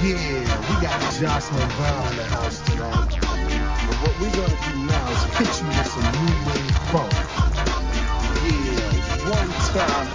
Yeah, we got Jocelyn Brown in the house tonight. But what we're gonna do now is hit you with some new wave funk. Yeah, one time